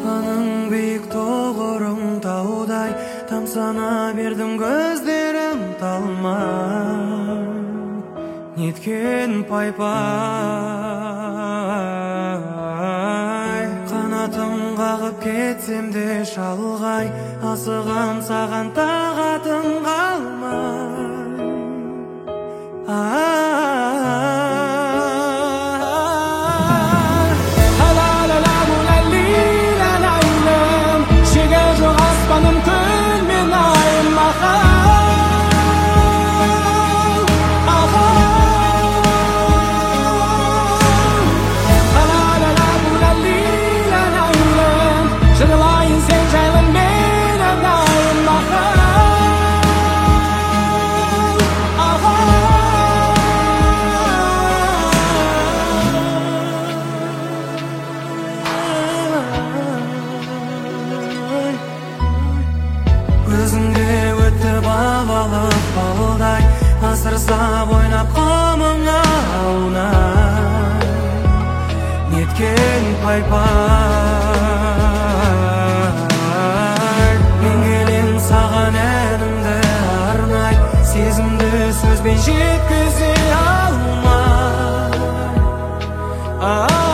аспаның биік тұғырың таудай, тамсана бердім көздерім талмай. Неткен пай-пай, қанатым қағып кетсем де шалғай, асығам саған тағатым қалмай. Шегі жоқ аспаным күн мен айым жырлайын сен жайлы мен әрдайым Өзіңде өтті балалық балдай, асырсап ойнап құмыңа аунай. Неткен пай-пай, мен келем саған әнімді арнай, сезімді сөзбен жеткізе алмай.